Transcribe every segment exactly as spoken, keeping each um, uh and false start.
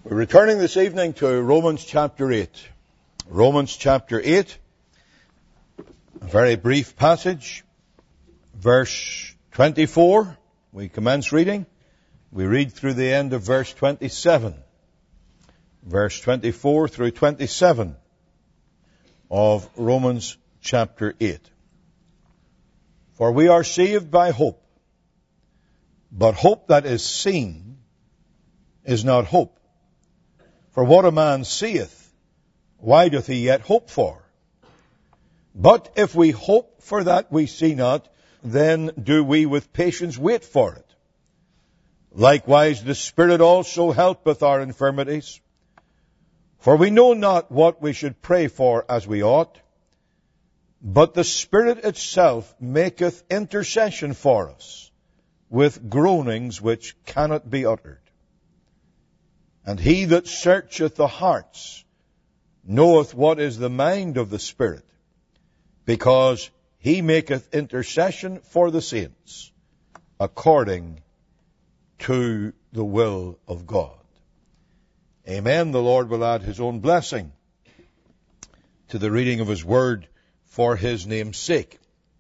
We're returning this evening to Romans chapter eight. Romans chapter eight, a very brief passage, verse twenty-four. We commence reading. We read through the end of verse twenty-seven. Verse twenty-four through twenty-seven of Romans chapter eight. For we are saved by hope, but hope that is seen is not hope. For what a man seeth, why doth he yet hope for? But if we hope for that we see not, then do we with patience wait for it. Likewise the Spirit also helpeth our infirmities. For we know not what we should pray for as we ought, but the Spirit itself maketh intercession for us with groanings which cannot be uttered. And he that searcheth the hearts knoweth what is the mind of the Spirit, because he maketh intercession for the saints according to the will of God. Amen. The Lord will add his own blessing to the reading of his word for his name's sake.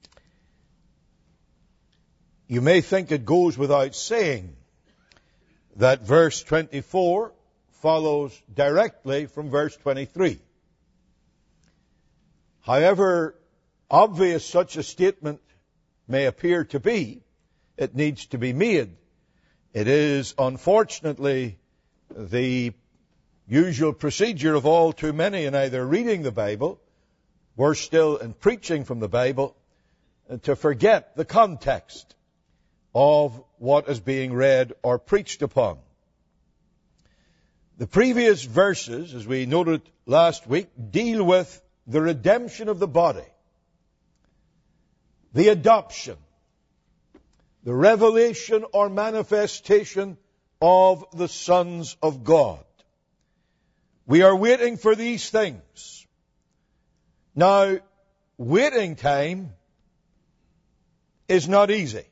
You may think it goes without saying that verse twenty-four follows directly from verse twenty-three. However obvious such a statement may appear to be, it needs to be made. It is unfortunately the usual procedure of all too many in either reading the Bible, worse still in preaching from the Bible, to forget the context of what is being read or preached upon. The previous verses, as we noted last week, deal with the redemption of the body, the adoption, the revelation or manifestation of the sons of God. We are waiting for these things. Now, waiting time is not easy.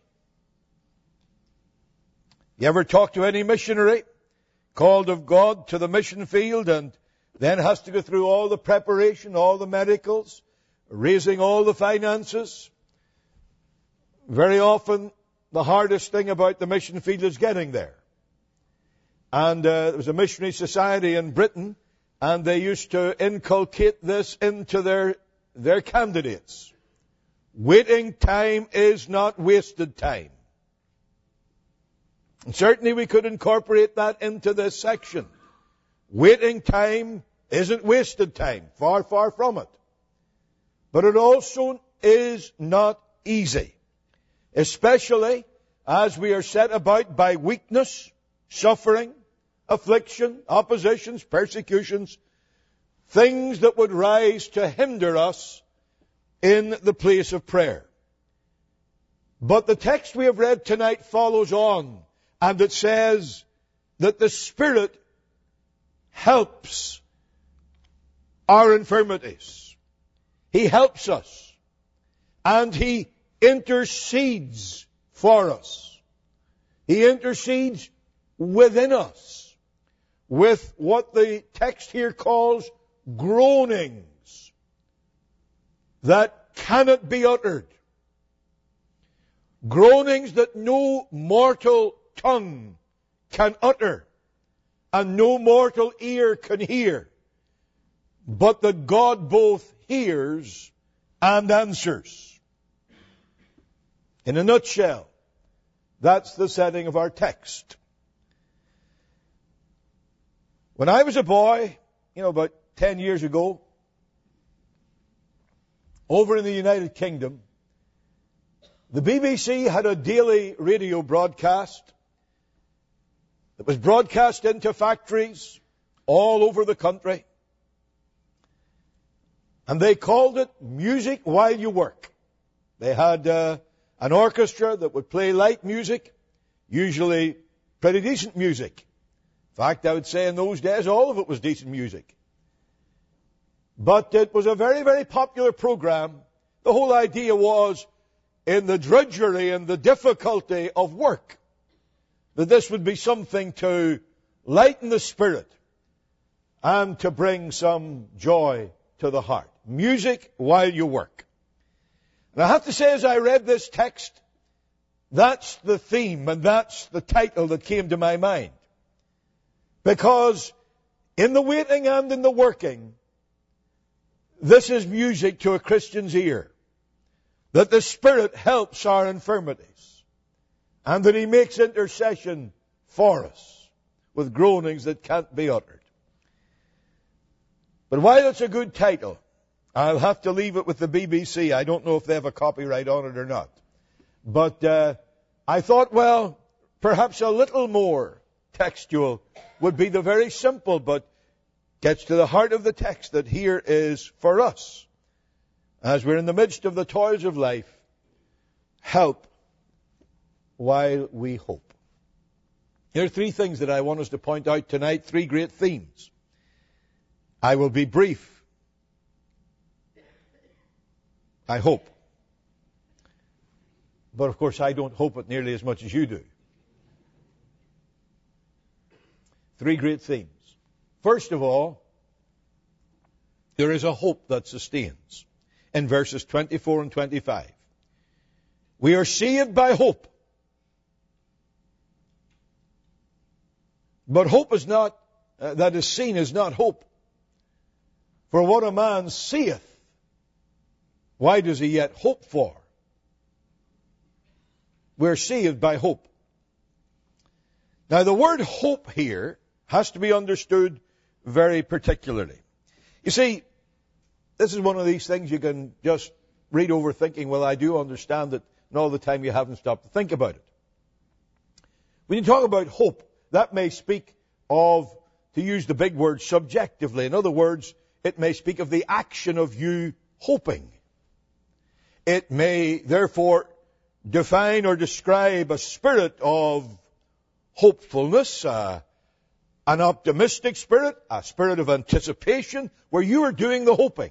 You ever talk to any missionary called of God to the mission field and then has to go through all the preparation, all the medicals, raising all the finances? Very often the hardest thing about the mission field is getting there. And uh, there was a missionary society in Britain, and they used to inculcate this into their, their candidates. Waiting time is not wasted time. And certainly we could incorporate that into this section. Waiting time isn't wasted time. Far, far from it. But it also is not easy. Especially as we are set about by weakness, suffering, affliction, oppositions, persecutions, things that would rise to hinder us in the place of prayer. But the text we have read tonight follows on, and it says that the Spirit helps our infirmities. He helps us. And He intercedes for us. He intercedes within us with what the text here calls groanings that cannot be uttered. Groanings that no mortal tongue can utter and no mortal ear can hear, but that God both hears and answers. In a nutshell, that's the setting of our text. When I was a boy, you know, about ten years ago, over in the United Kingdom, the B B C had a daily radio broadcast that was broadcast into factories all over the country. And they called it Music While You Work. They had uh, an orchestra that would play light music, usually pretty decent music. In fact, I would say in those days all of it was decent music. But it was a very, very popular program. The whole idea was, in the drudgery and the difficulty of work, that this would be something to lighten the spirit, and to bring some joy to the heart. Music while you work. And I have to say, as I read this text, that's the theme and that's the title that came to my mind. Because in the waiting and in the working, this is music to a Christian's ear. That the Spirit helps our infirmities. And that He makes intercession for us with groanings that can't be uttered. But while it's a good title, I'll have to leave it with the B B C. I don't know if they have a copyright on it or not. But uh, I thought, well, perhaps a little more textual would be the very simple, but gets to the heart of the text that here is for us. As we're in the midst of the toils of life, help while we hope. There are three things that I want us to point out tonight, three great themes. I will be brief. I hope. But of course I don't hope it nearly as much as you do. Three great themes. First of all, there is a hope that sustains. In verses twenty-four and twenty-five. We are saved by hope. But hope is not, uh, that is seen is not hope. For what a man seeth, why does he yet hope for? We're saved by hope. Now the word hope here has to be understood very particularly. You see, this is one of these things you can just read over thinking, well, I do understand it, and all the time you haven't stopped to think about it. When you talk about hope, that may speak of, to use the big word, subjectively. In other words, it may speak of the action of you hoping. It may, therefore, define or describe a spirit of hopefulness, uh, an optimistic spirit, a spirit of anticipation, where you are doing the hoping.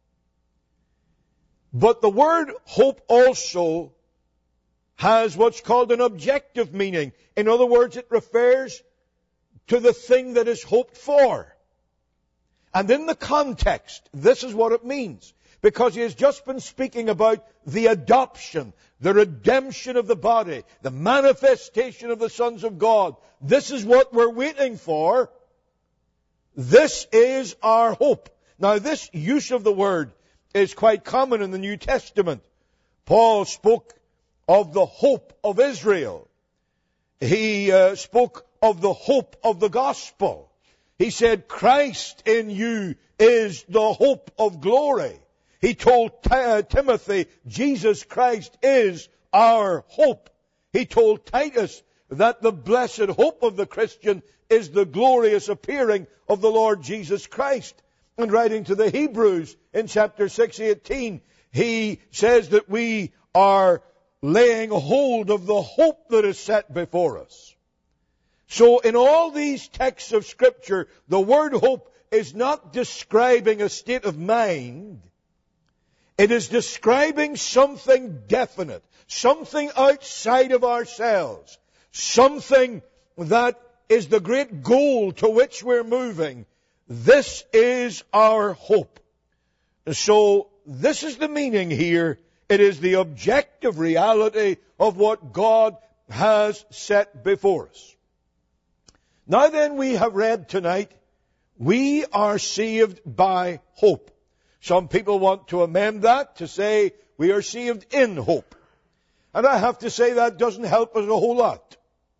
But the word hope also has what's called an objective meaning. In other words, it refers to the thing that is hoped for. And in the context, this is what it means. Because he has just been speaking about the adoption, the redemption of the body, the manifestation of the sons of God. This is what we're waiting for. This is our hope. Now, this use of the word is quite common in the New Testament. Paul spoke of the hope of Israel. He uh, spoke of the hope of the gospel. He said, Christ in you is the hope of glory. He told uh, Timothy, Jesus Christ is our hope. He told Titus that the blessed hope of the Christian is the glorious appearing of the Lord Jesus Christ. And writing to the Hebrews in chapter six eighteen, he says that we are laying hold of the hope that is set before us. So in all these texts of Scripture, the word hope is not describing a state of mind. It is describing something definite, something outside of ourselves, something that is the great goal to which we're moving. This is our hope. So this is the meaning here. It is the objective reality of what God has set before us. Now then, we have read tonight, we are saved by hope. Some people want to amend that to say we are saved in hope. And I have to say that doesn't help us a whole lot.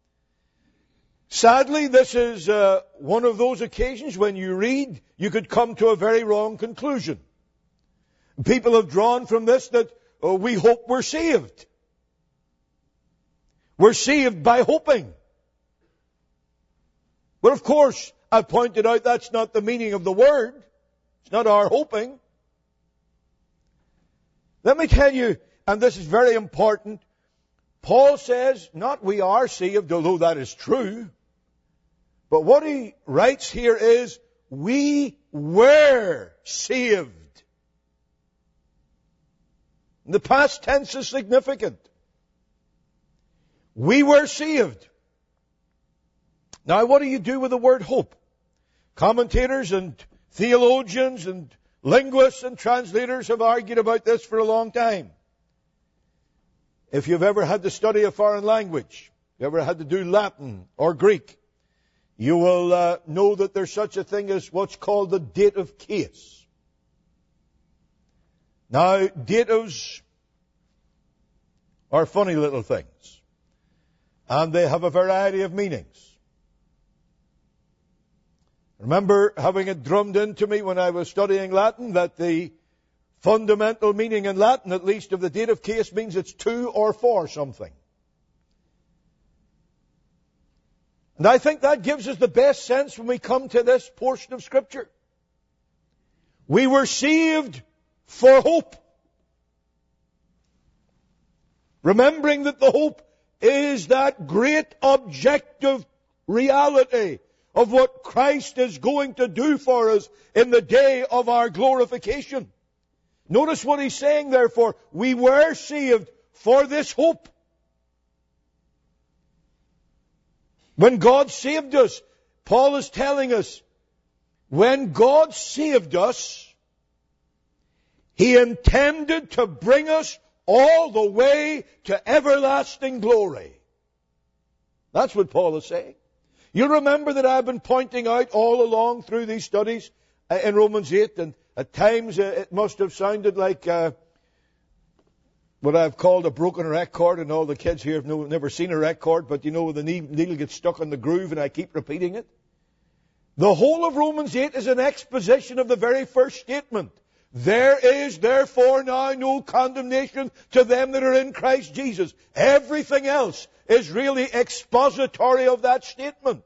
Sadly, this is uh, one of those occasions when you read, you could come to a very wrong conclusion. People have drawn from this that oh, we hope we're saved. We're saved by hoping. But of course, I pointed out that's not the meaning of the word. It's not our hoping. Let me tell you, and this is very important, Paul says, not we are saved, although that is true. But what he writes here is, we were saved. The past tense is significant. We were saved. Now, what do you do with the word hope? Commentators and theologians and linguists and translators have argued about this for a long time. If you've ever had to study a foreign language, you ever had to do Latin or Greek, you will uh, know that there's such a thing as what's called the dative case. Now, datives are funny little things, and they have a variety of meanings. I remember having it drummed into me when I was studying Latin that the fundamental meaning in Latin, at least, of the dative case means it's to or for something. And I think that gives us the best sense when we come to this portion of Scripture. We were saved for hope. Remembering that the hope is that great objective reality of what Christ is going to do for us in the day of our glorification. Notice what he's saying, therefore. We were saved for this hope. When God saved us, Paul is telling us, when God saved us, He intended to bring us all the way to everlasting glory. That's what Paul is saying. You remember that I've been pointing out all along through these studies uh, in Romans eight, and at times uh, it must have sounded like uh, what I've called a broken record, and all the kids here have no, never seen a record, but you know the needle gets stuck in the groove and I keep repeating it. The whole of Romans eight is an exposition of the very first statement. There is therefore now no condemnation to them that are in Christ Jesus. Everything else is really expository of that statement.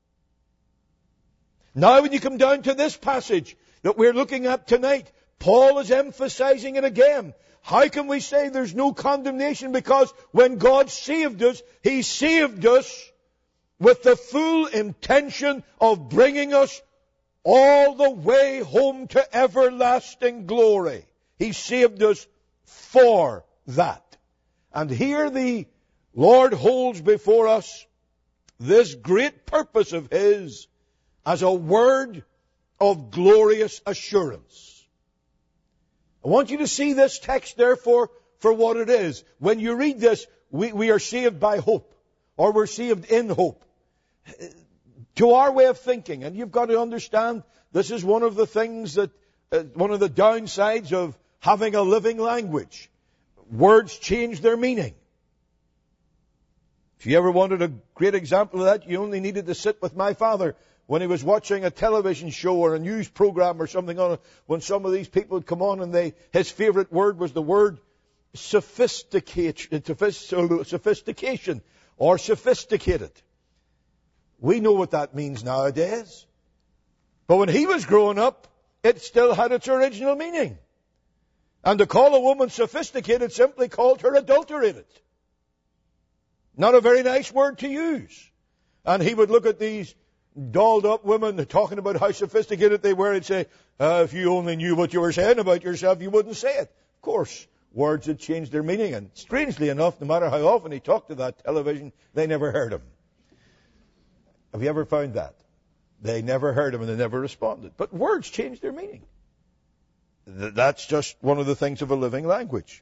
Now when you come down to this passage that we're looking at tonight, Paul is emphasizing it again. How can we say there's no condemnation? Because when God saved us, He saved us with the full intention of bringing us all the way home to everlasting glory. He saved us for that. And here the Lord holds before us this great purpose of His as a word of glorious assurance. I want you to see this text, therefore, for what it is. When you read this, we, we are saved by hope, or we're saved in hope. To our way of thinking, and you've got to understand, this is one of the things that, uh, one of the downsides of having a living language. Words change their meaning. If you ever wanted a great example of that, you only needed to sit with my father when he was watching a television show or a news program or something on it, when some of these people would come on and they, his favorite word was the word sophistication, sophistication or sophisticated. We know what that means nowadays. But when he was growing up, it still had its original meaning. And to call a woman sophisticated simply called her adulterated. Not a very nice word to use. And he would look at these dolled up women talking about how sophisticated they were and say, uh, if you only knew what you were saying about yourself, you wouldn't say it. Of course, words had changed their meaning. And strangely enough, no matter how often he talked to that television, they never heard him. Have you ever found that? They never heard him and they never responded. But words change their meaning. That's just one of the things of a living language.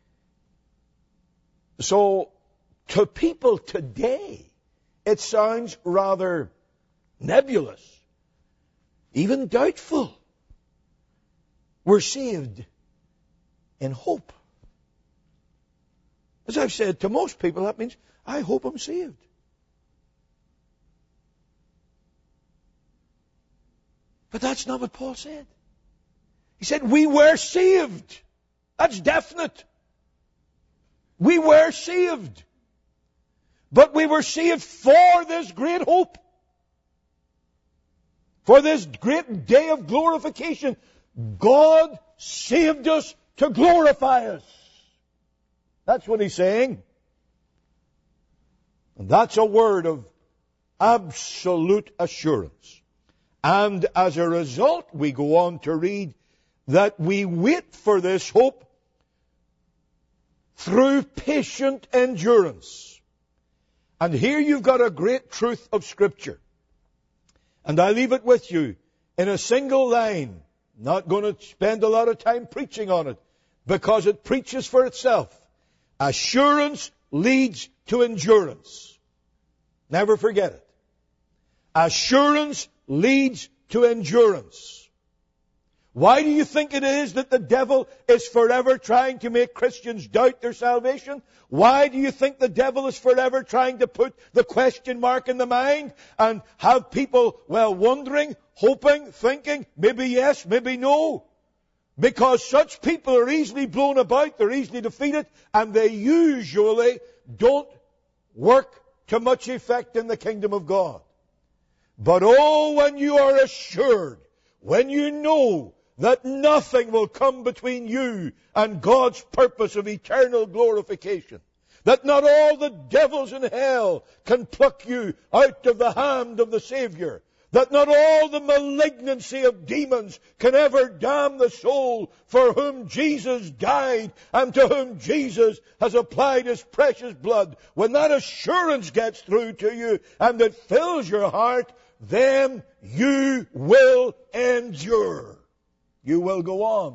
So, to people today, it sounds rather nebulous, even doubtful. We're saved in hope. As I've said, to most people that means, I hope I'm saved. But that's not what Paul said. He said, we were saved. That's definite. We were saved. But we were saved for this great hope. For this great day of glorification. God saved us to glorify us. That's what he's saying. And that's a word of absolute assurance. And as a result, we go on to read that we wait for this hope through patient endurance. And here you've got a great truth of Scripture. And I leave it with you in a single line. Not going to spend a lot of time preaching on it, because it preaches for itself. Assurance leads to endurance. Never forget it. Assurance leads to endurance. Why do you think it is that the devil is forever trying to make Christians doubt their salvation? Why do you think the devil is forever trying to put the question mark in the mind and have people, well, wondering, hoping, thinking, maybe yes, maybe no? Because such people are easily blown about, they're easily defeated, and they usually don't work to much effect in the kingdom of God. But oh, when you are assured, when you know that nothing will come between you and God's purpose of eternal glorification, that not all the devils in hell can pluck you out of the hand of the Savior, that not all the malignancy of demons can ever damn the soul for whom Jesus died and to whom Jesus has applied His precious blood. When that assurance gets through to you and it fills your heart, then you will endure. You will go on.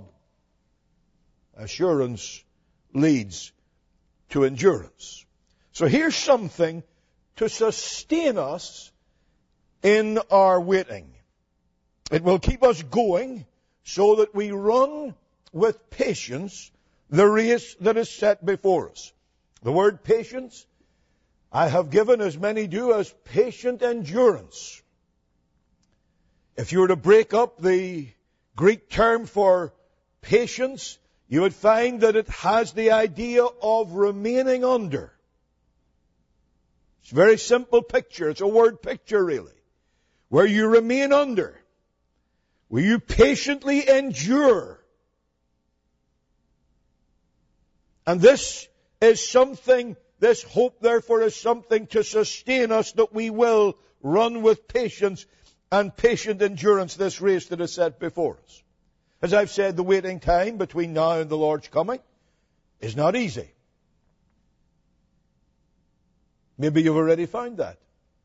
Assurance leads to endurance. So here's something to sustain us in our waiting. It will keep us going so that we run with patience the race that is set before us. The word patience, I have given, as many do, as patient endurance. If you were to break up the Greek term for patience, you would find that it has the idea of remaining under. It's a very simple picture. It's a word picture, really. Where you remain under. Where you patiently endure. And this is something, this hope therefore is something to sustain us, that we will run with patience and patient endurance this race that is set before us. As I've said, the waiting time between now and the Lord's coming is not easy. Maybe you've already found that.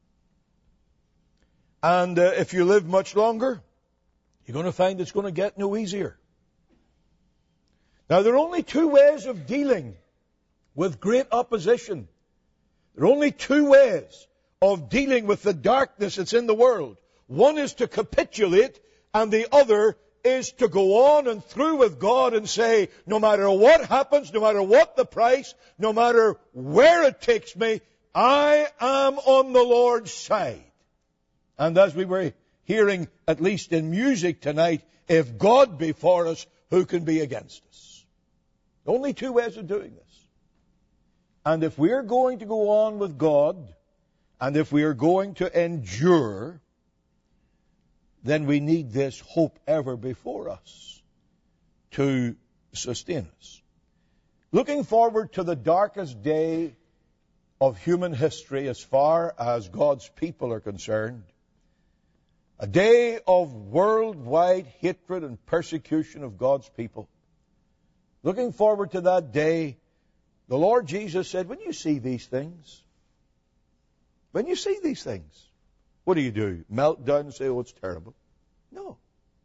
And uh, if you live much longer, you're going to find it's going to get no easier. Now, there are only two ways of dealing with great opposition. There are only two ways of dealing with the darkness that's in the world. One is to capitulate, and the other is to go on and through with God and say, no matter what happens, no matter what the price, no matter where it takes me, I am on the Lord's side. And as we were hearing, at least in music tonight, if God be for us, who can be against us? Only two ways of doing this. And if we're going to go on with God, and if we are going to endure, then we need this hope ever before us to sustain us. Looking forward to the darkest day of human history as far as God's people are concerned, a day of worldwide hatred and persecution of God's people. Looking forward to that day, the Lord Jesus said, when you see these things, when you see these things, what do you do? Melt down and say, oh, it's terrible? No.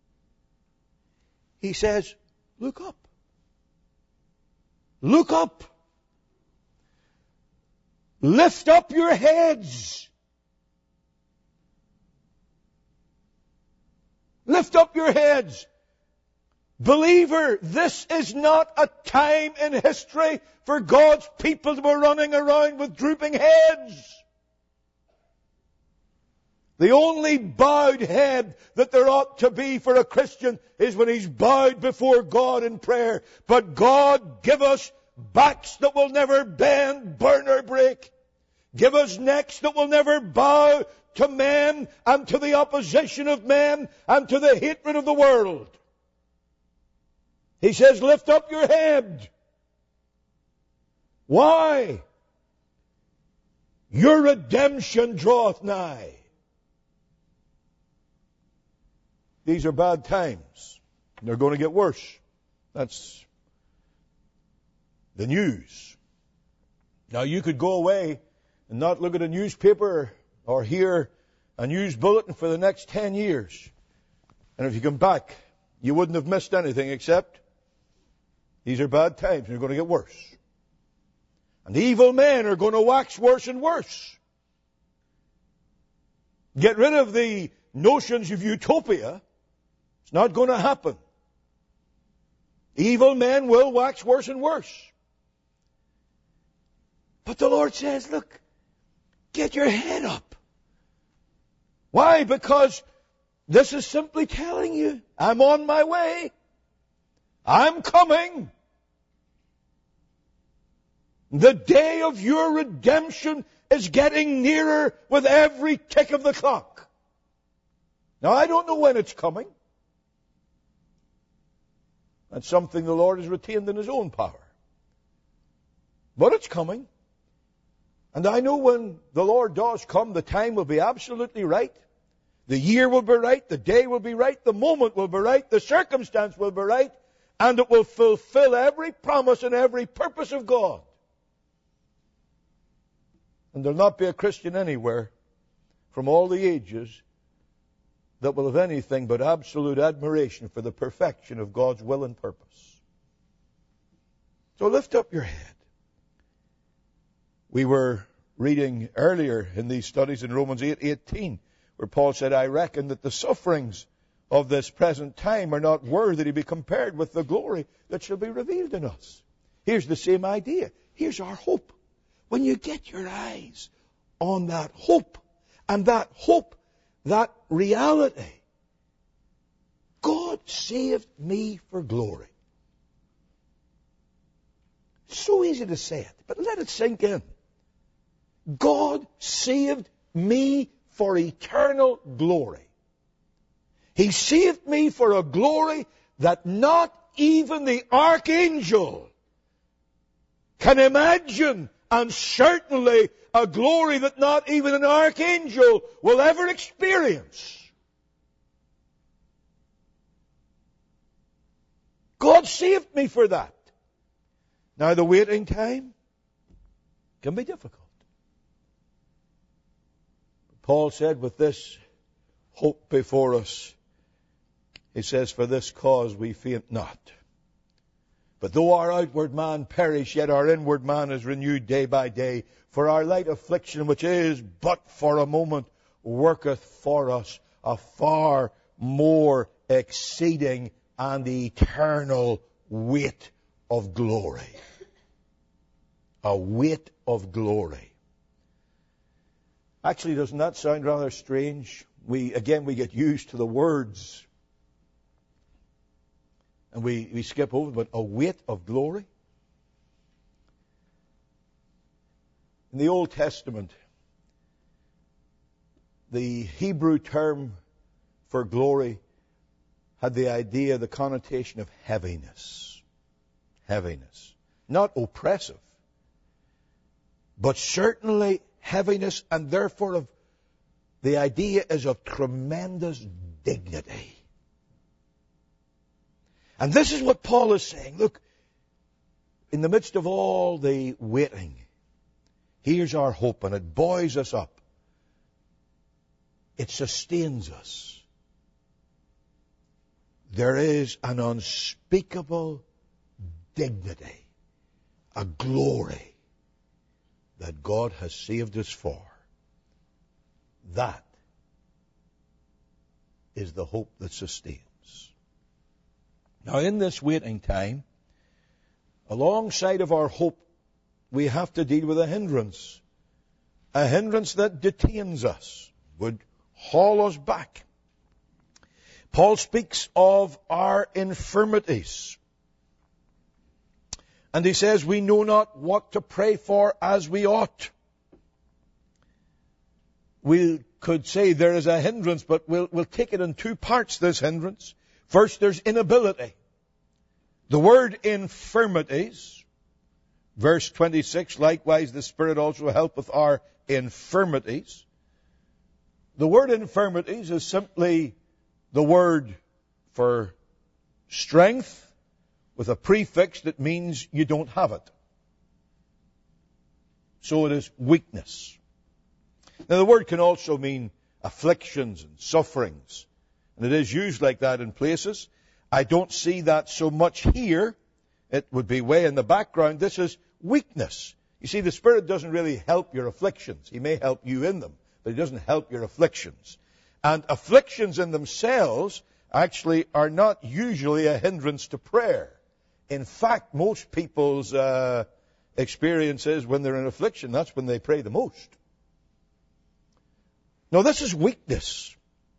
He says, look up. Look up. Lift up your heads. Lift up your heads. Believer, this is not a time in history for God's people to be running around with drooping heads. The only bowed head that there ought to be for a Christian is when he's bowed before God in prayer. But God, give us backs that will never bend, burn, or break. Give us necks that will never bow to men and to the opposition of men and to the hatred of the world. He says, lift up your head. Why? Your redemption draweth nigh. These are bad times. They're going to get worse. That's the news. Now, you could go away and not look at a newspaper or hear a news bulletin for the next ten years. And if you come back, you wouldn't have missed anything except these are bad times and they're going to get worse. And evil men are going to wax worse and worse. Get rid of the notions of utopia. It's not going to happen. Evil men will wax worse and worse. But the Lord says, look, get your head up. Why? Because this is simply telling you, I'm on my way. I'm coming. The day of your redemption is getting nearer with every tick of the clock. Now, I don't know when it's coming. That's something the Lord has retained in His own power. But it's coming. And I know when the Lord does come, the time will be absolutely right. The year will be right. The day will be right. The moment will be right. The circumstance will be right. And it will fulfill every promise and every purpose of God. And there'll not be a Christian anywhere from all the ages that will have anything but absolute admiration for the perfection of God's will and purpose. So lift up your head. We were reading earlier in these studies in Romans eight eighteen, where Paul said, I reckon that the sufferings of this present time are not worthy to be compared with the glory that shall be revealed in us. Here's the same idea. Here's our hope. When you get your eyes on that hope, and that hope, that reality, God saved me for glory. So easy to say it, but let it sink in. God saved me for eternal glory. He saved me for a glory that not even the archangel can imagine, and certainly a glory that not even an archangel will ever experience. God saved me for that. Now the waiting time can be difficult. Paul said, with this hope before us, he says, for this cause we faint not. But though our outward man perish, yet our inward man is renewed day by day. For our light affliction, which is but for a moment, worketh for us a far more exceeding and eternal weight of glory. A weight of glory. Actually, doesn't that sound rather strange? We, again, we get used to the words. And we, we skip over, but a weight of glory. In the Old Testament, the Hebrew term for glory had the idea, the connotation of heaviness. Heaviness. Not oppressive, but certainly heaviness, and therefore of the idea is of tremendous dignity. And this is what Paul is saying. Look, in the midst of all the waiting, here's our hope, and it buoys us up. It sustains us. There is an unspeakable dignity, a glory that God has saved us for. That is the hope that sustains. Now, in this waiting time, alongside of our hope, we have to deal with a hindrance. A hindrance that detains us, would haul us back. Paul speaks of our infirmities. And he says, we know not what to pray for as we ought. We could say there is a hindrance, but we'll, we'll take it in two parts, this hindrance. First, there's inability. The word infirmities, verse twenty-six, likewise the Spirit also helpeth our infirmities. The word infirmities is simply the word for strength with a prefix that means you don't have it. So it is weakness. Now the word can also mean afflictions and sufferings. And it is used like that in places. I don't see that so much here. It would be way in the background. This is weakness. You see, the Spirit doesn't really help your afflictions. He may help you in them, but He doesn't help your afflictions. And afflictions in themselves actually are not usually a hindrance to prayer. In fact, most people's uh, experience is when they're in affliction, that's when they pray the most. Now, this is weakness.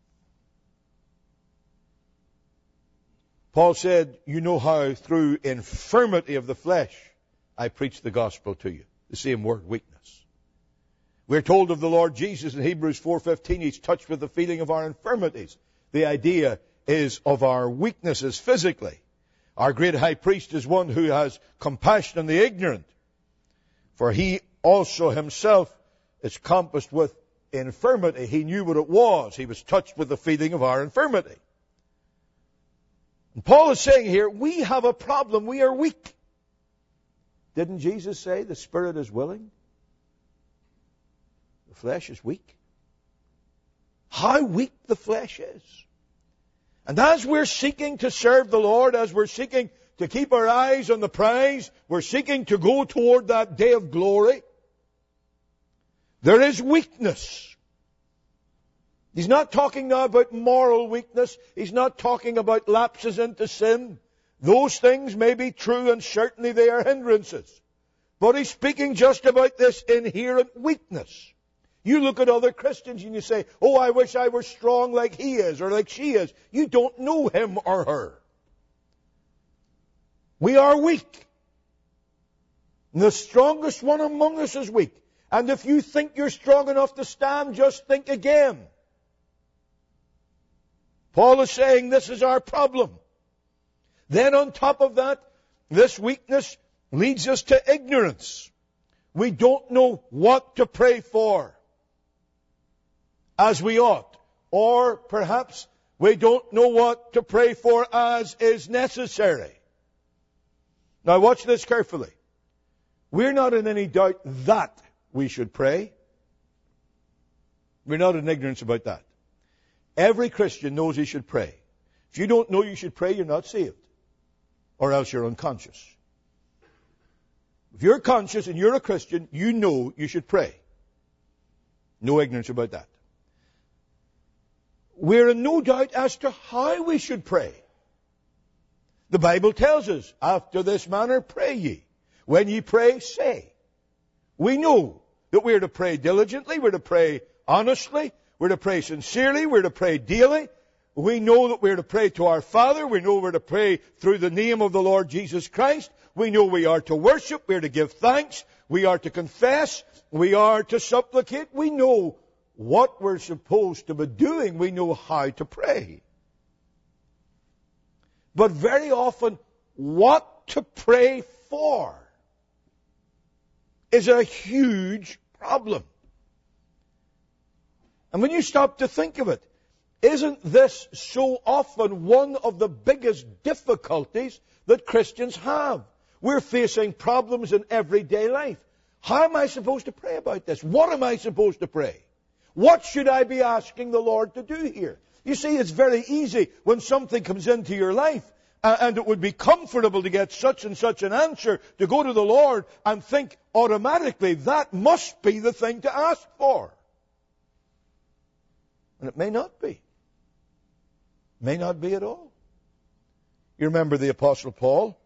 Paul said, you know how through infirmity of the flesh I preach the gospel to you. The same word, weakness. We're told of the Lord Jesus in Hebrews four fifteen, He's touched with the feeling of our infirmities. The idea is of our weaknesses physically. Our great high priest is one who has compassion on the ignorant. For He also Himself is compassed with infirmity. He knew what it was. He was touched with the feeling of our infirmity. And Paul is saying here, we have a problem. We are weak. Didn't Jesus say the spirit is willing? The flesh is weak. How weak the flesh is. And as we're seeking to serve the Lord, as we're seeking to keep our eyes on the prize, we're seeking to go toward that day of glory, there is weakness. He's not talking now about moral weakness. He's not talking about lapses into sin. Those things may be true, and certainly they are hindrances. But he's speaking just about this inherent weakness. You look at other Christians and you say, oh, I wish I were strong like he is or like she is. You don't know him or her. We are weak. And the strongest one among us is weak. And if you think you're strong enough to stand, just think again. Paul is saying this is our problem. Then on top of that, this weakness leads us to ignorance. We don't know what to pray for as we ought. Or perhaps we don't know what to pray for as is necessary. Now watch this carefully. We're not in any doubt that we should pray. We're not in ignorance about that. Every Christian knows he should pray. If you don't know you should pray, you're not saved. Or else you're unconscious. If you're conscious and you're a Christian, you know you should pray. No ignorance about that. We're in no doubt as to how we should pray. The Bible tells us, after this manner pray ye. When ye pray, say. We know that we're to pray diligently, we're to pray honestly, we're to pray sincerely, we're to pray daily. We know that we're to pray to our Father. We know we're to pray through the name of the Lord Jesus Christ. We know we are to worship. We're to give thanks. We are to confess. We are to supplicate. We know what we're supposed to be doing. We know how to pray. But very often, what to pray for is a huge problem. And when you stop to think of it, isn't this so often one of the biggest difficulties that Christians have? We're facing problems in everyday life. How am I supposed to pray about this? What am I supposed to pray? What should I be asking the Lord to do here? You see, it's very easy when something comes into your life and it would be comfortable to get such and such an answer to go to the Lord and think automatically that must be the thing to ask for. And it may not be. May not be at all. You remember the Apostle Paul?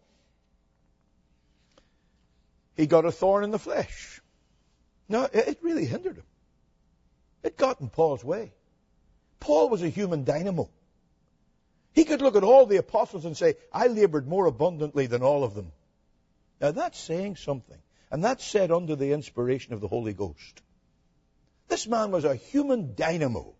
He got a thorn in the flesh. No, it really hindered him. It got in Paul's way. Paul was a human dynamo. He could look at all the apostles and say, I labored more abundantly than all of them. Now that's saying something. And that's said under the inspiration of the Holy Ghost. This man was a human dynamo.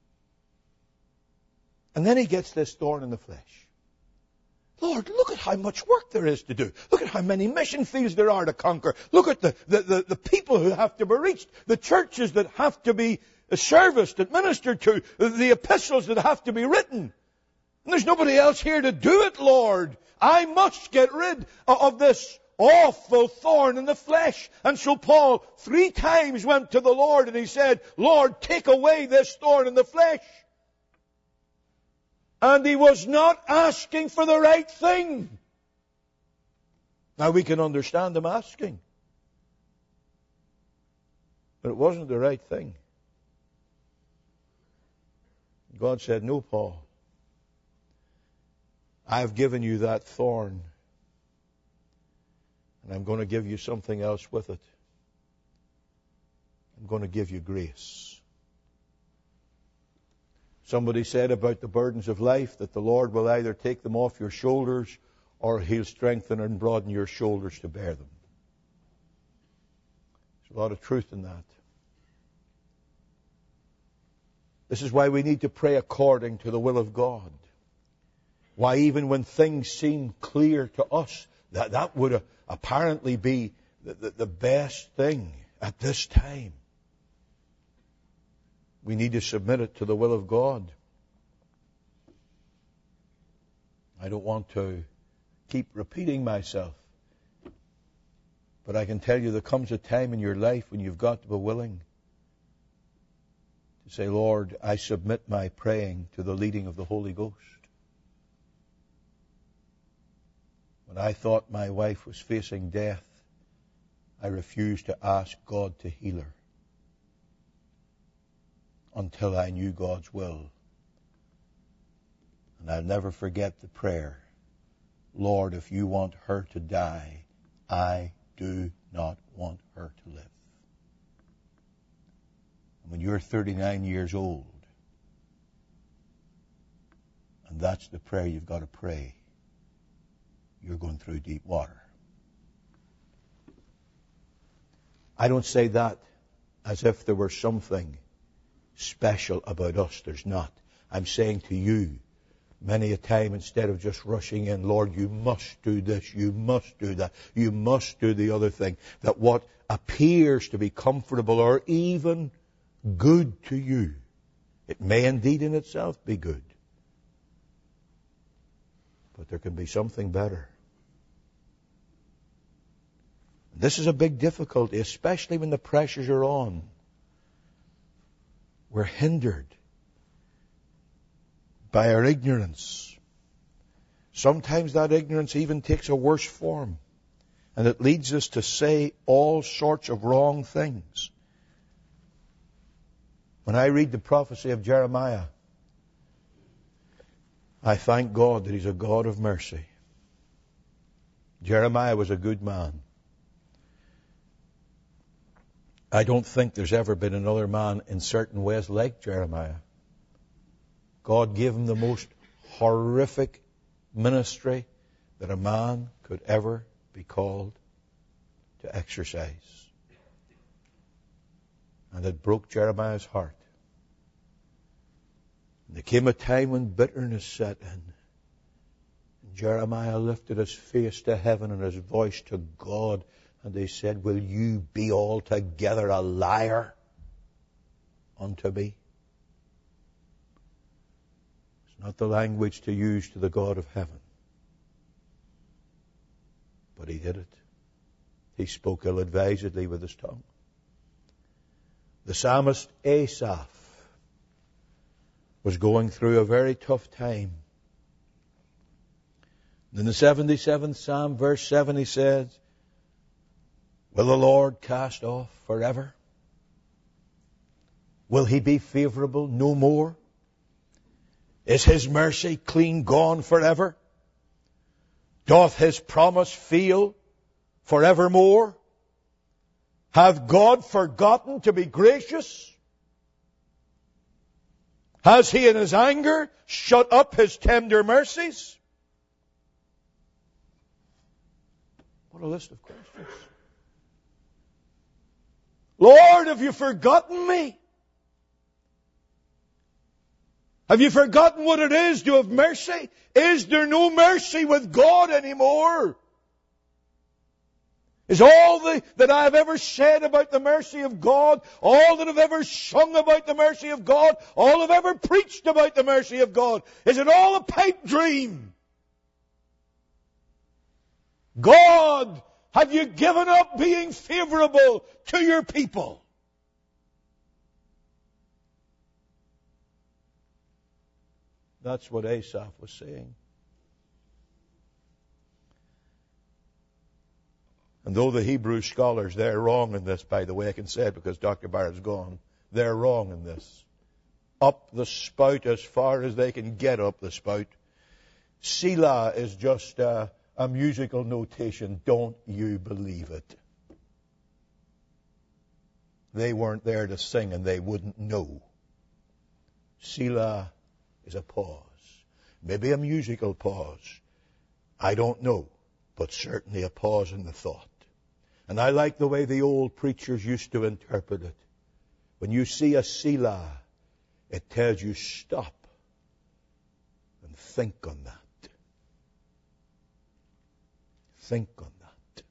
And then he gets this thorn in the flesh. Lord, look at how much work there is to do. Look at how many mission fields there are to conquer. Look at the, the, the, the people who have to be reached, the churches that have to be serviced, administered to, the epistles that have to be written. And there's nobody else here to do it, Lord. I must get rid of this awful thorn in the flesh. And so Paul three times went to the Lord and he said, Lord, take away this thorn in the flesh. And he was not asking for the right thing. Now we can understand him asking. But it wasn't the right thing. God said, no, Paul. I've given you that thorn. And I'm going to give you something else with it. I'm going to give you grace. Somebody said about the burdens of life that the Lord will either take them off your shoulders or He'll strengthen and broaden your shoulders to bear them. There's a lot of truth in that. This is why we need to pray according to the will of God. Why even when things seem clear to us, that, that would apparently be the, the, the best thing at this time. We need to submit it to the will of God. I don't want to keep repeating myself, but I can tell you there comes a time in your life when you've got to be willing to say, Lord, I submit my praying to the leading of the Holy Ghost. When I thought my wife was facing death, I refused to ask God to heal her until I knew God's will. And I'll never forget the prayer, Lord, if you want her to die, I do not want her to live. And when you're thirty-nine years old, and that's the prayer you've got to pray, you're going through deep water. I don't say that as if there were something special about us. There's not. I'm saying to you, many a time, instead of just rushing in, Lord, you must do this, you must do that, you must do the other thing, that what appears to be comfortable or even good to you, it may indeed in itself be good. But there can be something better. This is a big difficulty, especially when the pressures are on. We're hindered by our ignorance. Sometimes that ignorance even takes a worse form, and it leads us to say all sorts of wrong things. When I read the prophecy of Jeremiah, I thank God that He's a God of mercy. Jeremiah was a good man. I don't think there's ever been another man in certain ways like Jeremiah. God gave him the most horrific ministry that a man could ever be called to exercise. And it broke Jeremiah's heart. And there came a time when bitterness set in. And Jeremiah lifted his face to heaven and his voice to God. And they said, will you be altogether a liar unto me? It's not the language to use to the God of heaven. But he did it. He spoke ill-advisedly with his tongue. The psalmist Asaph was going through a very tough time. In the seventy-seventh Psalm, verse seven, he says, will the Lord cast off forever? Will He be favorable no more? Is His mercy clean gone forever? Doth His promise fail forevermore? Hath God forgotten to be gracious? Has He in His anger shut up His tender mercies? What a list of questions. Lord, have you forgotten me? Have you forgotten what it is to have mercy? Is there no mercy with God anymore? Is all the, that I have ever said about the mercy of God, all that I've ever sung about the mercy of God, all I've ever preached about the mercy of God, is it all a pipe dream? God Have you given up being favorable to your people? That's what Asaph was saying. And though the Hebrew scholars, they're wrong in this, by the way, I can say it because Doctor Barrett's gone. They're wrong in this. Up the spout as far as they can get up the spout. Selah is just a, a musical notation. Don't you believe it? They weren't there to sing and they wouldn't know. Selah is a pause. Maybe a musical pause. I don't know. But certainly a pause in the thought. And I like the way the old preachers used to interpret it. When you see a Selah, it tells you stop and think on that. Think on that.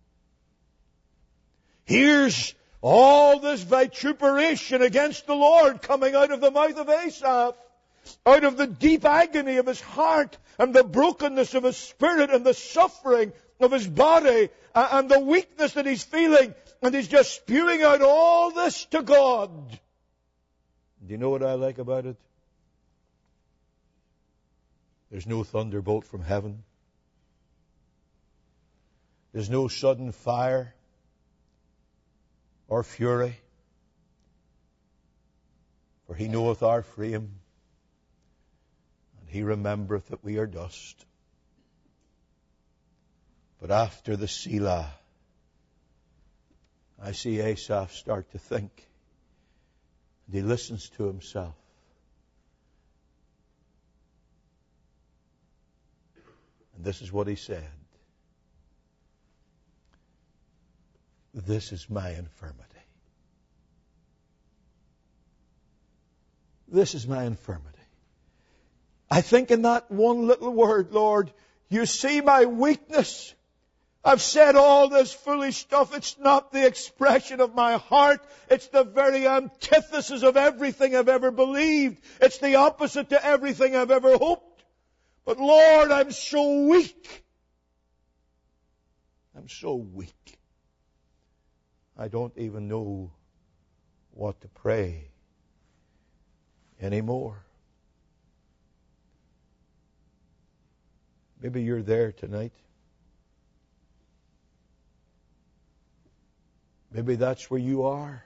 Here's all this vituperation against the Lord coming out of the mouth of Asaph, out of the deep agony of his heart and the brokenness of his spirit and the suffering of his body and the weakness that he's feeling. And he's just spewing out all this to God. Do you know what I like about it? There's no thunderbolt from heaven. There's no sudden fire or fury. For he knoweth our frame, and he remembereth that we are dust. But after the Selah, I see Asaph start to think. And he listens to himself. And this is what he said. This is my infirmity. This is my infirmity. I think in that one little word, Lord, you see my weakness. I've said all this foolish stuff. It's not the expression of my heart. It's the very antithesis of everything I've ever believed. It's the opposite to everything I've ever hoped. But Lord, I'm so weak. I'm so weak. I don't even know what to pray anymore. Maybe you're there tonight. Maybe that's where you are.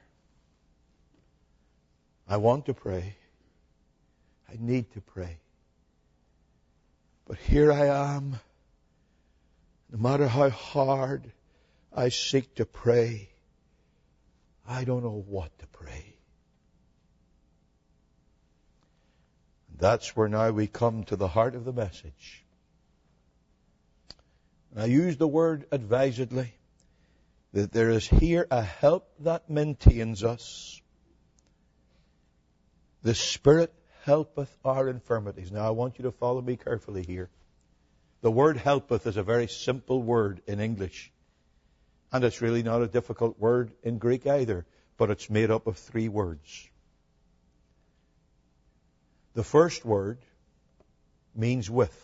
I want to pray. I need to pray. But here I am. No matter how hard I seek to pray, I don't know what to pray. And that's where now we come to the heart of the message. And I use the word advisedly, that there is here a help that maintains us. The Spirit helpeth our infirmities. Now I want you to follow me carefully here. The word helpeth is a very simple word in English. And it's really not a difficult word in Greek either. But it's made up of three words. The first word means with.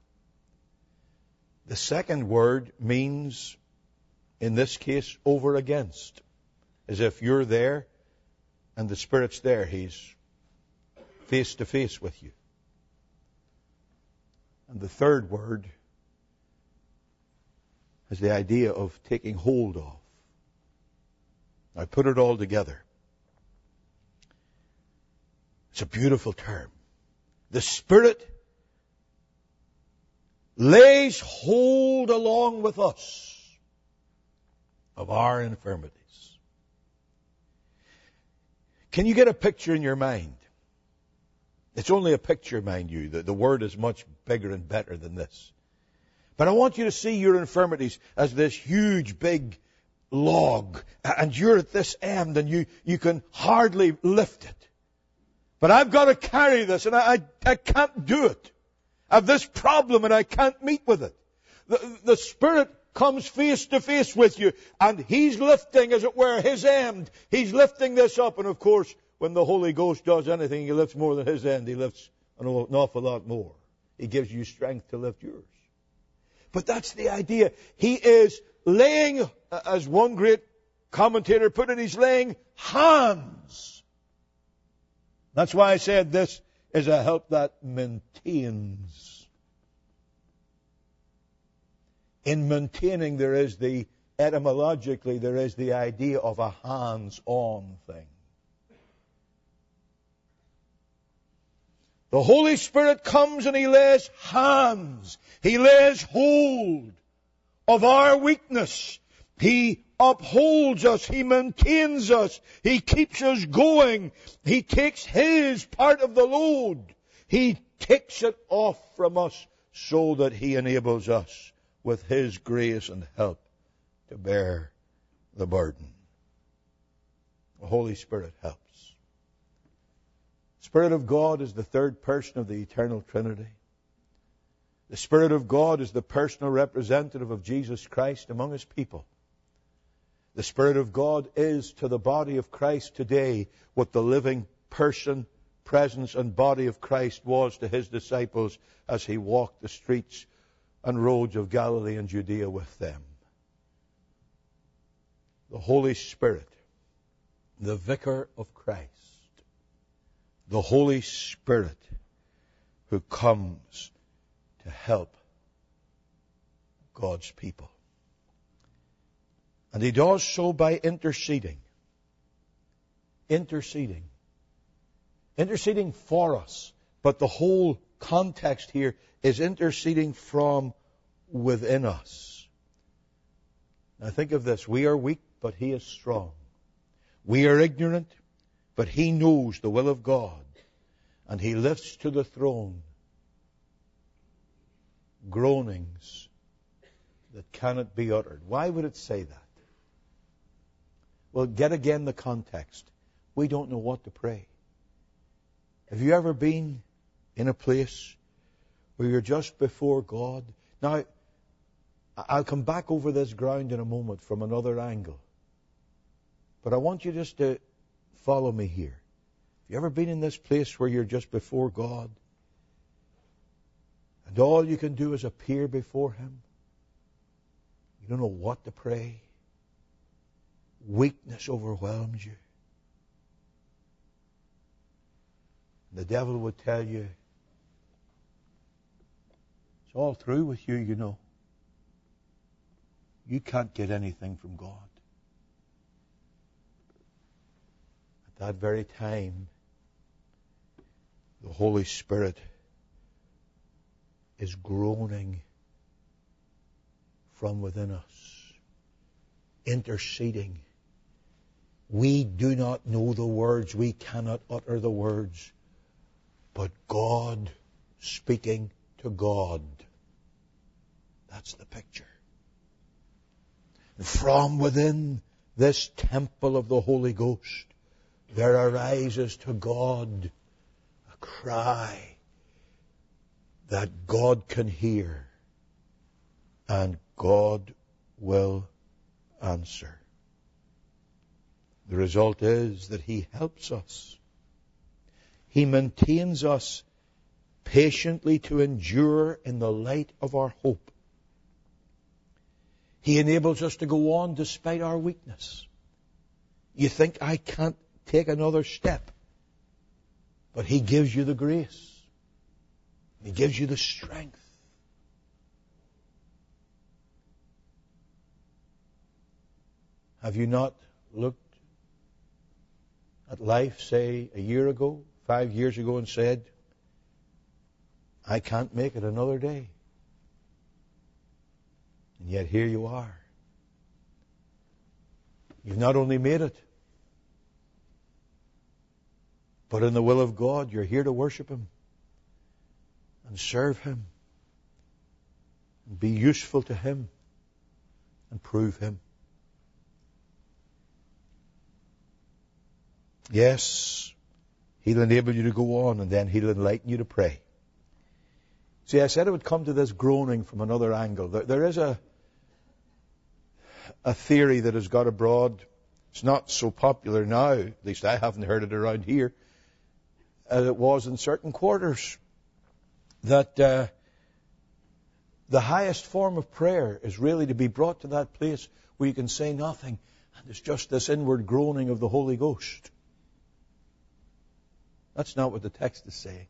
The second word means, in this case, over against. As if you're there and the Spirit's there. He's face to face with you. And the third word is the idea of taking hold of. I put it all together. It's a beautiful term. The Spirit lays hold along with us of our infirmities. Can you get a picture in your mind? It's only a picture, mind you. The, the word is much bigger and better than this. But I want you to see your infirmities as this huge, big log. And you're at this end and you, you can hardly lift it. But I've got to carry this and I, I, I can't do it. I have this problem and I can't meet with it. The, the Spirit comes face to face with you and He's lifting, as it were, His end. He's lifting this up. And of course, when the Holy Ghost does anything, He lifts more than His end. He lifts an awful lot more. He gives you strength to lift yours. But that's the idea. He is laying, as one great commentator put it, he's laying hands. That's why I said this is a help that maintains. In maintaining, there is the, etymologically, there is the idea of a hands-on thing. The Holy Spirit comes and He lays hands. He lays hold of our weakness. He upholds us. He maintains us. He keeps us going. He takes His part of the load. He takes it off from us so that He enables us with His grace and help to bear the burden. The Holy Spirit helps. The Spirit of God is the third person of the eternal Trinity. The Spirit of God is the personal representative of Jesus Christ among His people. The Spirit of God is to the body of Christ today what the living person, presence and body of Christ was to His disciples as He walked the streets and roads of Galilee and Judea with them. The Holy Spirit, the Vicar of Christ, the Holy Spirit who comes to help God's people. And He does so by interceding. Interceding. Interceding for us. But the whole context here is interceding from within us. Now think of this. We are weak, but He is strong. We are ignorant, but He knows the will of God. And He lifts to the throne groanings that cannot be uttered. Why would it say that? Well, get again the context. We don't know what to pray. Have you ever been in a place where you're just before God? Now, I'll come back over this ground in a moment from another angle. But I want you just to follow me here. Have you ever been in this place where you're just before God? And all you can do is appear before Him? You don't know what to pray. Weakness overwhelms you. The devil would tell you, it's all through with you, you know. You can't get anything from God. At that very time, the Holy Spirit is groaning from within us, interceding. We do not know the words. We cannot utter the words. But God speaking to God. That's the picture. And from within this temple of the Holy Ghost, there arises to God a cry that God can hear and God will answer. The result is that He helps us. He maintains us patiently to endure in the light of our hope. He enables us to go on despite our weakness. You think, I can't take another step. But He gives you the grace. He gives you the strength. Have you not looked at life, say, a year ago, five years ago, and said, I can't make it another day? And yet here you are. You've not only made it, but in the will of God, you're here to worship Him and serve Him and be useful to Him and prove Him. Yes, He'll enable you to go on, and then He'll enlighten you to pray. See, I said I would come to this groaning from another angle. There, there is a a theory that has got abroad. It's not so popular now, at least I haven't heard it around here, as it was in certain quarters, that uh, The highest form of prayer is really to be brought to that place where you can say nothing, and it's just this inward groaning of the Holy Ghost. That's not what the text is saying.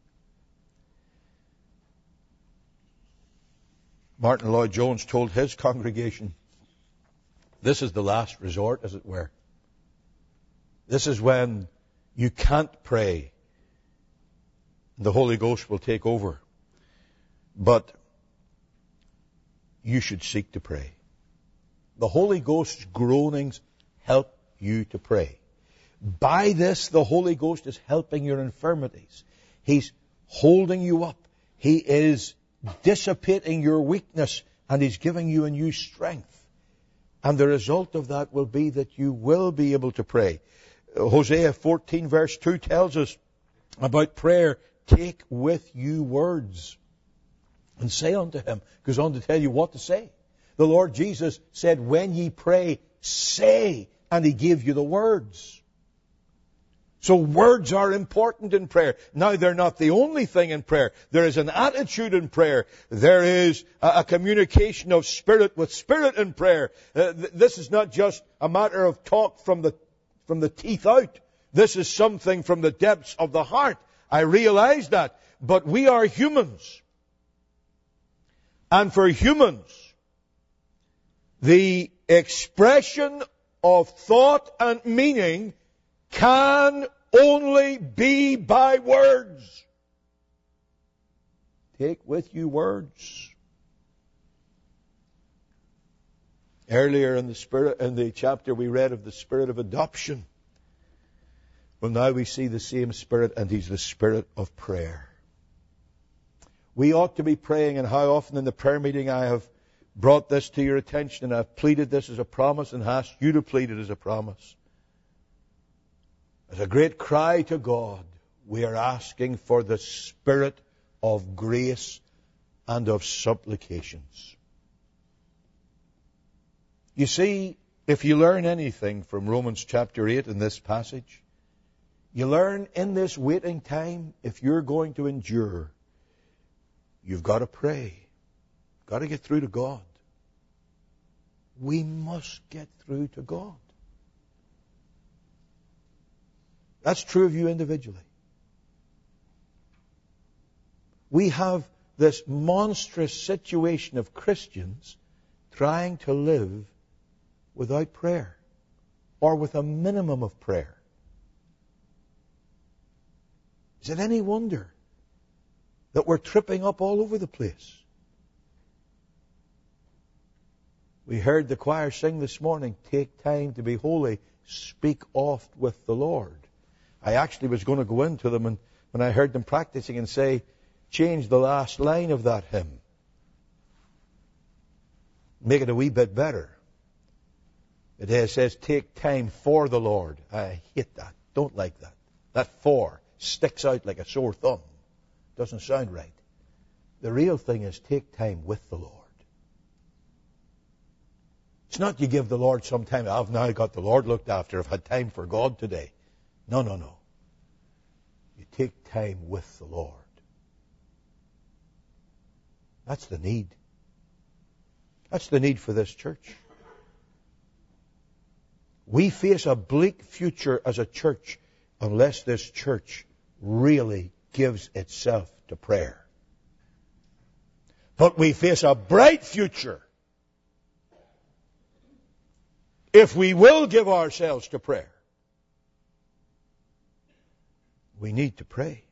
Martin Lloyd-Jones told his congregation, this is the last resort, as it were. This is when you can't pray. The Holy Ghost will take over. But you should seek to pray. The Holy Ghost's groanings help you to pray. By this, the Holy Ghost is helping your infirmities. He's holding you up. He is dissipating your weakness, and He's giving you a new strength. And the result of that will be that you will be able to pray. Hosea fourteen verse two tells us about prayer. Take with you words and say unto him. Goes on to tell you what to say. The Lord Jesus said, when ye pray, say, and He gave you the words. So words are important in prayer. Now, they're not the only thing in prayer. There is an attitude in prayer. There is a, a communication of spirit with spirit in prayer. Uh, th- this is not just a matter of talk from the, from the teeth out. This is something from the depths of the heart. I realize that. But we are humans. And for humans, the expression of thought and meaning can only be by words. Take with you words. Earlier in the spirit, in the chapter we read of the spirit of adoption. Well, now we see the same Spirit, and He's the Spirit of prayer. We ought to be praying, and how often in the prayer meeting I have brought this to your attention, and I've pleaded this as a promise and asked you to plead it as a promise. As a great cry to God, we are asking for the Spirit of grace and of supplications. You see, if you learn anything from Romans chapter eight in this passage, you learn in this waiting time, if you're going to endure, you've got to pray. You've got to get through to God. We must get through to God. That's true of you individually. We have this monstrous situation of Christians trying to live without prayer, or with a minimum of prayer. Is it any wonder that we're tripping up all over the place? We heard the choir sing this morning, take time to be holy, speak oft with the Lord. I actually was going to go into them, and when I heard them practicing, and say, change the last line of that hymn. Make it a wee bit better. It says, take time for the Lord. I hate that. Don't like that. That for sticks out like a sore thumb. Doesn't sound right. The real thing is take time with the Lord. It's not you give the Lord some time. I've now got the Lord looked after. I've had time for God today. No, no, no. You take time with the Lord. That's the need. That's the need for this church. We face a bleak future as a church unless this church really gives itself to prayer. But we face a bright future if we will give ourselves to prayer. We need to pray.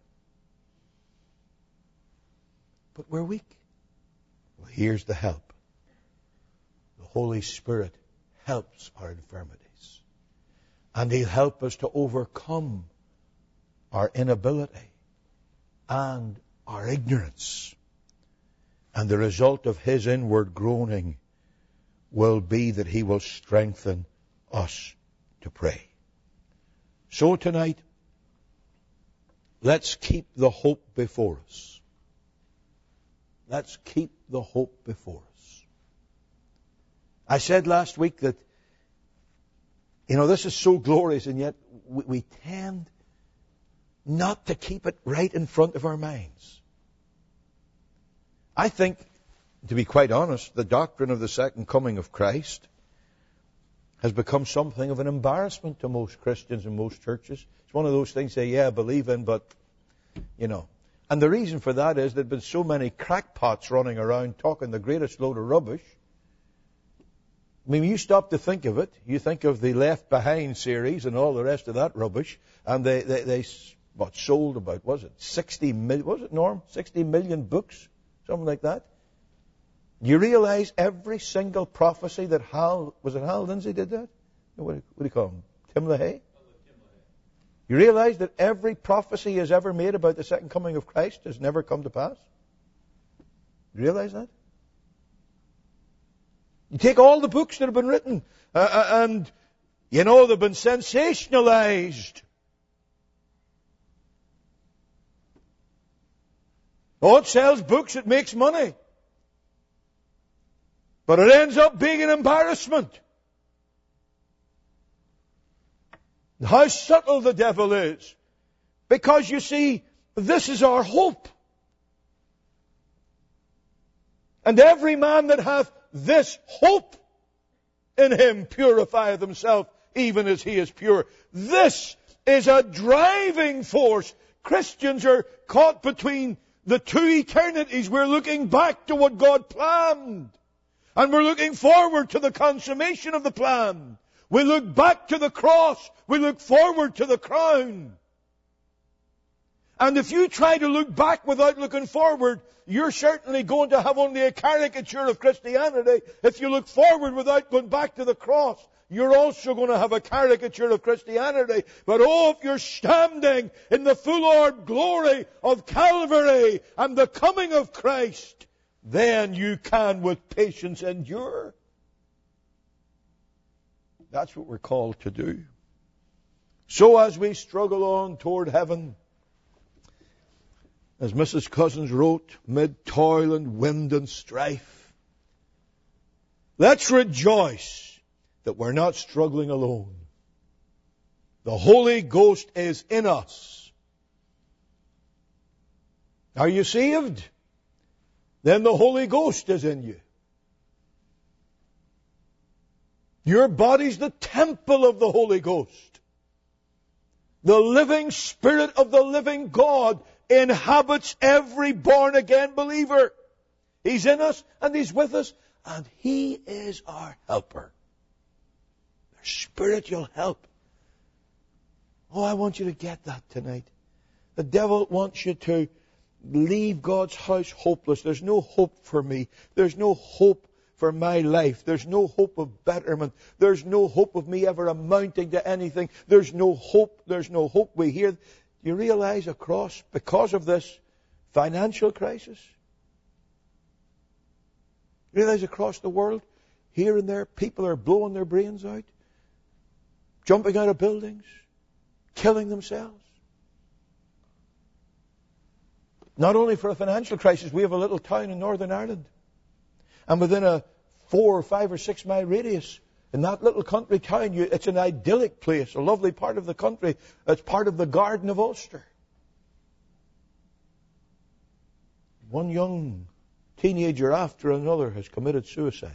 But we're weak. Well, here's the help. The Holy Spirit helps our infirmities. And He'll help us to overcome our inability and our ignorance. And the result of His inward groaning will be that He will strengthen us to pray. So tonight, let's keep the hope before us. Let's keep the hope before us. I said last week that, you know, this is so glorious, and yet we, we tend not to keep it right in front of our minds. I think To be quite honest, the doctrine of the second coming of Christ has become something of an embarrassment to most Christians and most churches. It's one of those things they, yeah, believe in, but, you know. And the reason for that is there have been so many crackpots running around talking the greatest load of rubbish. I mean, when you stop to think of it, you think of the Left Behind series and all the rest of that rubbish, and they, they, they what, sold about, was it, sixty million, was it, Norm? sixty million books? Something like that. Do you realize every single prophecy that Hal, was it Hal Lindsey did that? What do, what do you call him? Tim LaHaye? You realize that every prophecy he has ever made about the second coming of Christ has never come to pass? You realize that? You take all the books that have been written, uh, and, you know, they've been sensationalized. Oh, it sells books, it makes money. But it ends up being an embarrassment. How subtle the devil is. Because you see, this is our hope. And every man that hath this hope in him purifieth himself, even as he is pure. This is a driving force. Christians are caught between the two eternities. We're looking back to what God planned. And we're looking forward to the consummation of the plan. We look back to the cross. We look forward to the crown. And if you try to look back without looking forward, you're certainly going to have only a caricature of Christianity. If you look forward without going back to the cross, you're also going to have a caricature of Christianity. But oh, if you're standing in the full-orbed glory of Calvary and the coming of Christ, then you can with patience endure. That's what we're called to do. So as we struggle on toward heaven, as Missus Cousins wrote, mid toil and wind and strife, let's rejoice that we're not struggling alone. The Holy Ghost is in us. Are you saved? Then the Holy Ghost is in you. Your body's the temple of the Holy Ghost. The living Spirit of the living God inhabits every born-again believer. He's in us and He's with us, and He is our helper. There's spiritual help. Oh, I want you to get that tonight. The devil wants you to leave God's house hopeless. There's no hope for me. There's no hope for my life. There's no hope of betterment. There's no hope of me ever amounting to anything. There's no hope. There's no hope. We hear, you realize across, because of this financial crisis, you realize across the world, here and there, people are blowing their brains out, jumping out of buildings, killing themselves. Not only for a financial crisis, we have a little town in Northern Ireland. And within a four or five or six mile radius, in that little country town, you, it's an idyllic place, a lovely part of the country. It's part of the Garden of Ulster. One young teenager after another has committed suicide.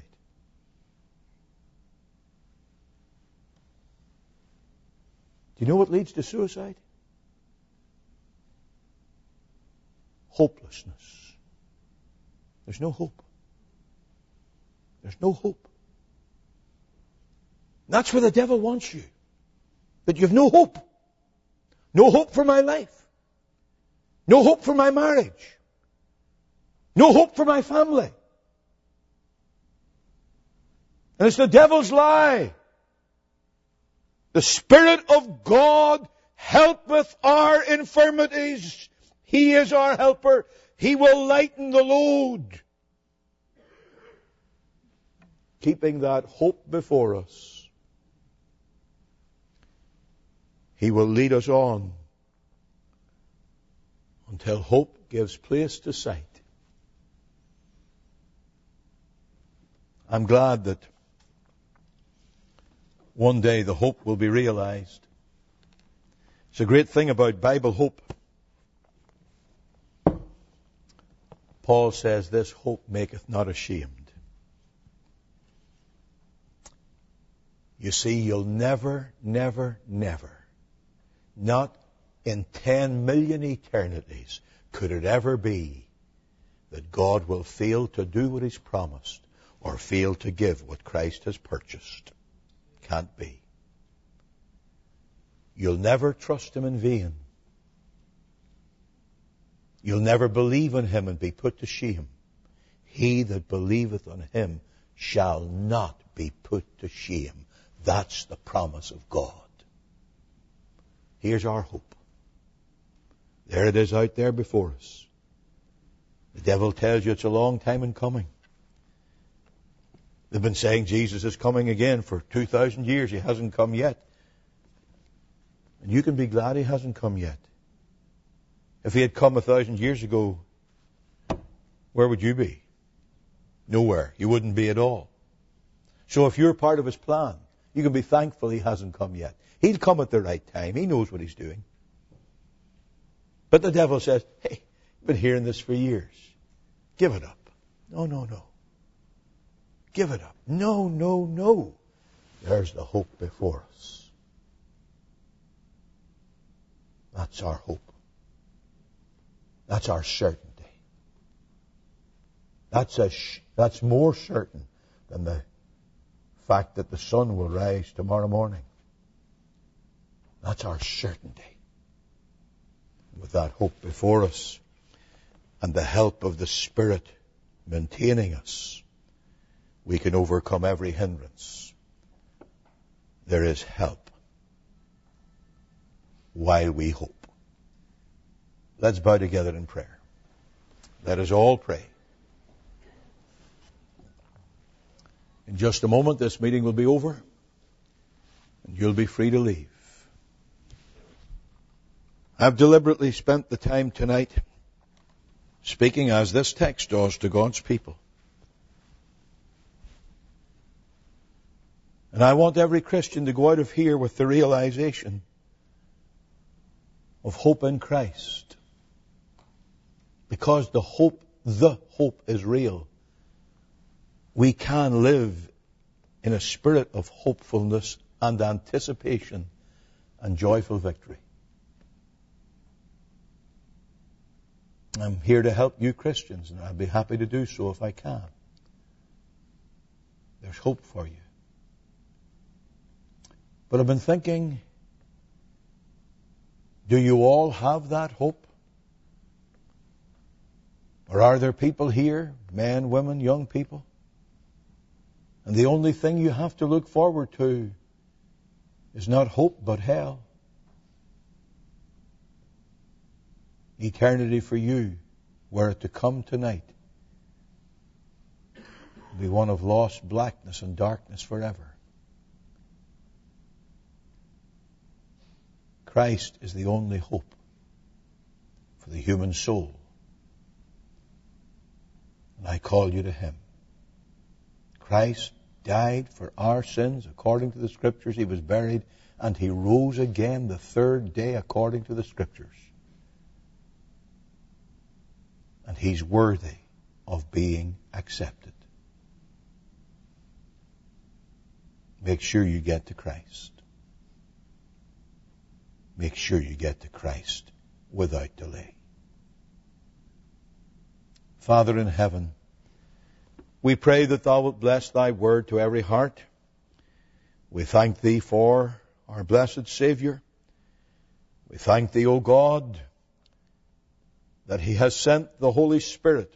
Do you know what leads to suicide? Hopelessness. There's no hope. There's no hope. That's where the devil wants you. That you have no hope. No hope for my life. No hope for my marriage. No hope for my family. And it's the devil's lie. The Spirit of God helpeth our infirmities. He is our helper. He will lighten the load. Keeping that hope before us, He will lead us on until hope gives place to sight. I'm glad that one day the hope will be realized. It's a great thing about Bible hope. Paul says, this hope maketh not ashamed. You see, you'll never, never, never, not in ten million eternities, could it ever be that God will fail to do what He's promised or fail to give what Christ has purchased. Can't be. You'll never trust Him in vain. You'll never believe in Him and be put to shame. He that believeth on Him shall not be put to shame. That's the promise of God. Here's our hope. There it is out there before us. The devil tells you it's a long time in coming. They've been saying Jesus is coming again for two thousand years. He hasn't come yet. And you can be glad He hasn't come yet. If He had come a thousand years ago, where would you be? Nowhere. You wouldn't be at all. So if you're part of His plan, you can be thankful He hasn't come yet. He'll come at the right time. He knows what He's doing. But the devil says, hey, I've been hearing this for years. Give it up. No, no, no. Give it up. No, no, no. There's the hope before us. That's our hope. That's our certainty. That's a sh- that's more certain than the fact that the sun will rise tomorrow morning. That's our certainty. With that hope before us and the help of the Spirit maintaining us, we can overcome every hindrance. There is help while we hope. Let's bow together in prayer. Let us all pray. In just a moment, this meeting will be over, and you'll be free to leave. I've deliberately spent the time tonight speaking as this text does to God's people. And I want every Christian to go out of here with the realization of hope in Christ. Because the hope, the hope is real. We can live in a spirit of hopefulness and anticipation and joyful victory. I'm here to help you Christians, and I'll be happy to do so if I can. There's hope for you. But I've been thinking, do you all have that hope? Or are there people here, men, women, young people, and the only thing you have to look forward to is not hope but hell? Eternity for you, were it to come tonight, will be one of lost blackness and darkness forever. Christ is the only hope for the human soul. And I call you to Him. Christ died for our sins according to the Scriptures. He was buried, and He rose again the third day according to the Scriptures. And He's worthy of being accepted. Make sure you get to Christ. Make sure you get to Christ without delay. Father in heaven, we pray that Thou wilt bless Thy word to every heart. We thank Thee for our blessed Savior. We thank Thee, O God, that He has sent the Holy Spirit,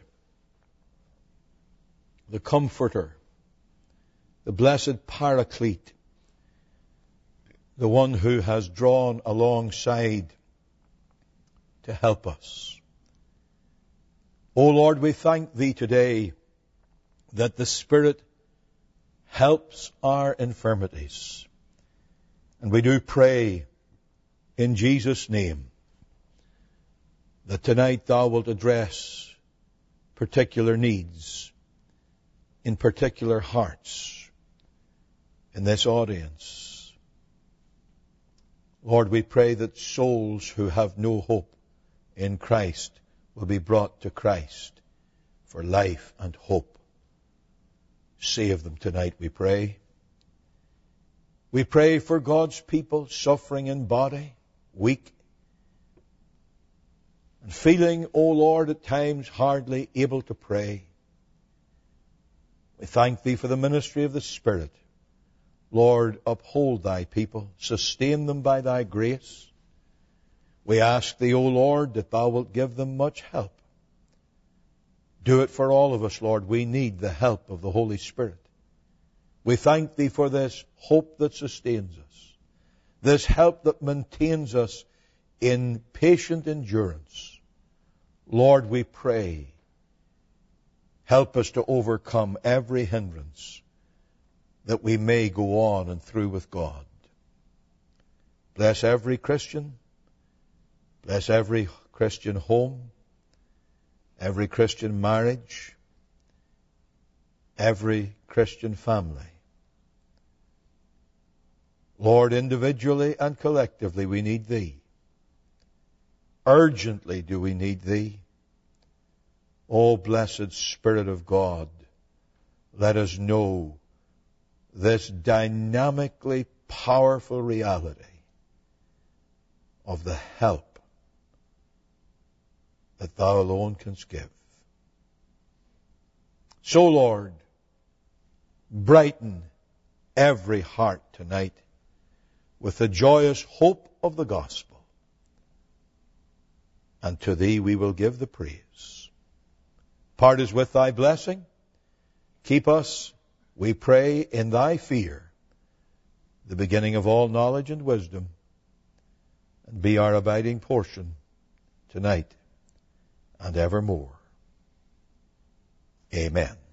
the Comforter, the blessed Paraclete, the one who has drawn alongside to help us. O Lord, we thank Thee today that the Spirit helps our infirmities. And we do pray in Jesus' name that tonight Thou wilt address particular needs in particular hearts in this audience. Lord, we pray that souls who have no hope in Christ will be brought to Christ for life and hope. Save them tonight, we pray. We pray for God's people suffering in body, weak, and feeling, O Lord, at times hardly able to pray. We thank Thee for the ministry of the Spirit. Lord, uphold Thy people, sustain them by Thy grace. We ask Thee, O Lord, that Thou wilt give them much help. Do it for all of us, Lord. We need the help of the Holy Spirit. We thank Thee for this hope that sustains us, this help that maintains us in patient endurance. Lord, we pray, help us to overcome every hindrance that we may go on and through with God. Bless every Christian. Bless every Christian home, every Christian marriage, every Christian family. Lord, individually and collectively we need Thee. Urgently do we need Thee. O blessed Spirit of God, let us know this dynamically powerful reality of the help that Thou alone canst give. So, Lord, brighten every heart tonight with the joyous hope of the gospel. And to Thee we will give the praise. Part us with Thy blessing. Keep us, we pray, in Thy fear, the beginning of all knowledge and wisdom, and be our abiding portion tonight and evermore. Amen.